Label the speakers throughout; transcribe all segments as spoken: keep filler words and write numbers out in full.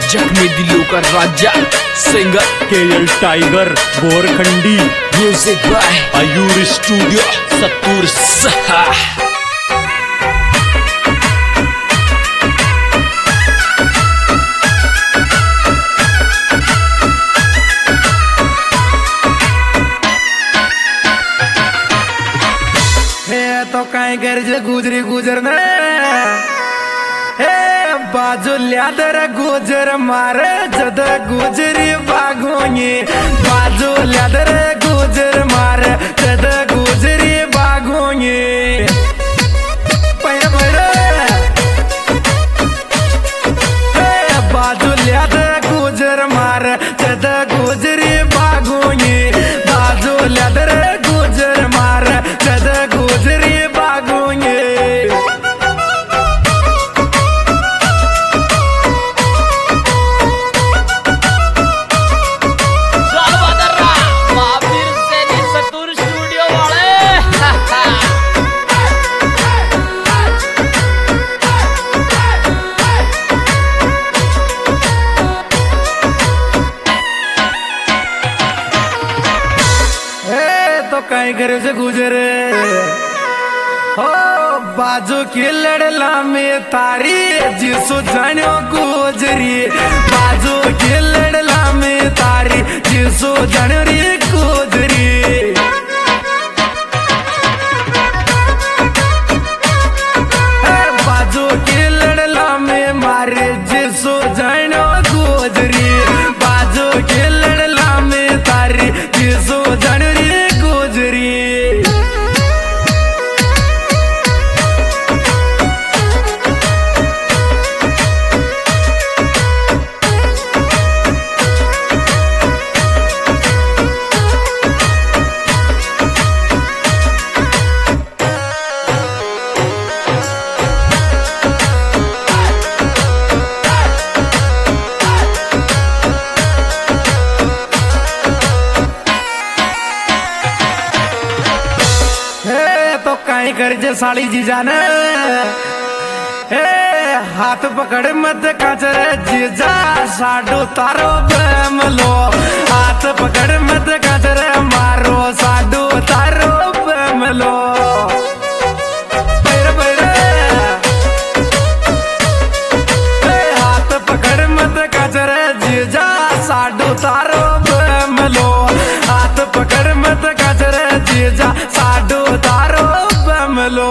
Speaker 1: जख्मी दिलों का राजा सिंगर
Speaker 2: के एल टाइगर गोरखंडी।
Speaker 1: म्यूजिक बाय
Speaker 2: आयुर स्टूडियो
Speaker 1: सतूर सहा।
Speaker 3: तो कहीं घर से गुजरी गुजरने हे बाजू ल्यादर गुजर मारे जद गुजरी बागोनी बाजू ल्यादर गुजर मारे जद गुजरी बागोनी पैर पैर हे बाजू ल्यादर गुजर मारे जद गुजरी बागोनी बाजू ल्यादर गुजर मारे जद गुजरी कहीं घर से गुजरे हो बाजू की लड़ला में तारी जिसो जानो गुजरी बाजू की लड़ला में तारी जिसो जानो रे गुजरी बाजू की लड़ला में मारे जिसो जानो गुजरी बाजू की लड़ला में तारी जिसो जानो रे कहीं कर जे साड़ी जी जाने हे हाथ पकड़ मत काचर जीजा साडो तारो बेमलो हाथ पकड़ मत काचर मारो साडो तारो बेमलो पैर पैर हाथ पकड़ मत काचर जीजा साडो तारो बेमलो हाथ पकड़ मत काचर जीजा साडो तारो लो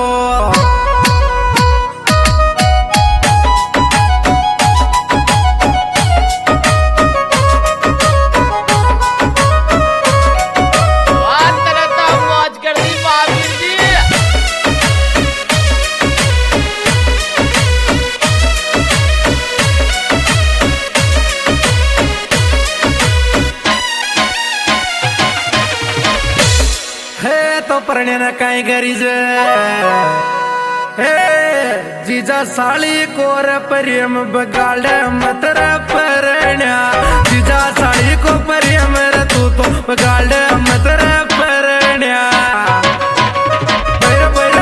Speaker 1: मौज कर दी महावीर जी।
Speaker 3: हे तो परण्य न कहीं करी जे हे जीजा साली कोर प्रेम बगाड़ मतर परण्या जीजा साली को प्रेम रे तू तो बगाड़ मतर परण्या पैर पैर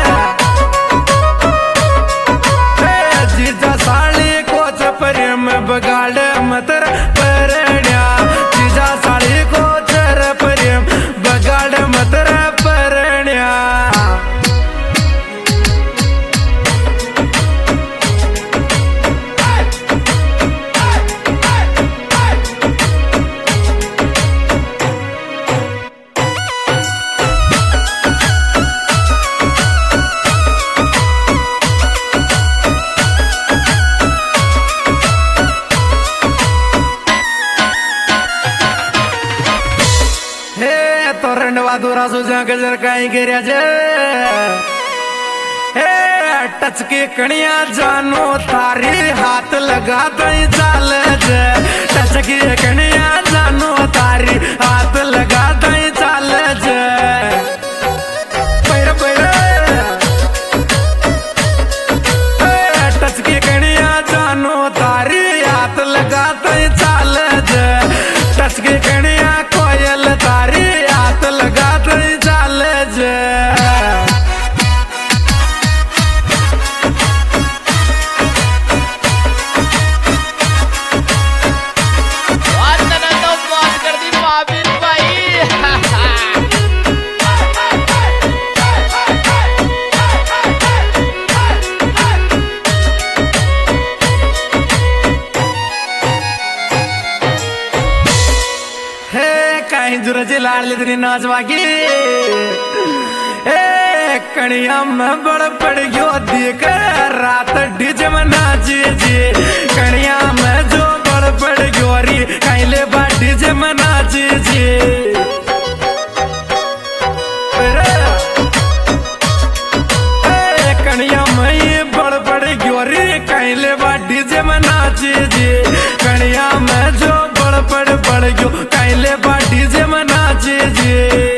Speaker 3: हे जीजा साली को प्रेम बगाड़ मतर परण्या जीजा साली को चर प्रेम बगाड़ मतर परण्या दूरा सोचा गजर कहीं गिरा जे हे टच के कणिया जानो तारी हाथ लगा दई चाल जे टच के कणिया जानो तारी हाथ लगा दई चाल जे पैर पैर टच के कणिया जानो तारी हाथ लगा दई चाल जे टच के कणिया कोयल तारी हाथ लगा चाल जे जुरजी लाडली तेरी नाचवागी ए कणिया में बड़ पड़ गयो देख रात डीजे में नाची जी कणिया में जो बड़ पड़ गयो री कैले बा डीजे में नाची जी कणिया में बड़ पड़ गयो री कैले बा डीजे में नाची जी कणिया में जो बड़ पड़ पड़ गयो कैले बा डीजे में नाची जी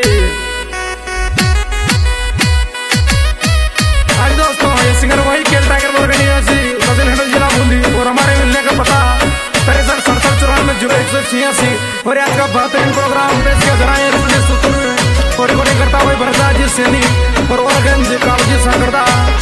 Speaker 3: सिंगर वही खेल टाइगर जिला बूंदी और हमारे मिलने का पता तिरसठ सड़सठ चौरानवे जीरो एक सौ छियासी और आज का बेहतरीन प्रोग्राम पेश किया जा रहा है और रिकॉर्डिंग करता हुआ भरता जी सैनी और कालजी सागरदा।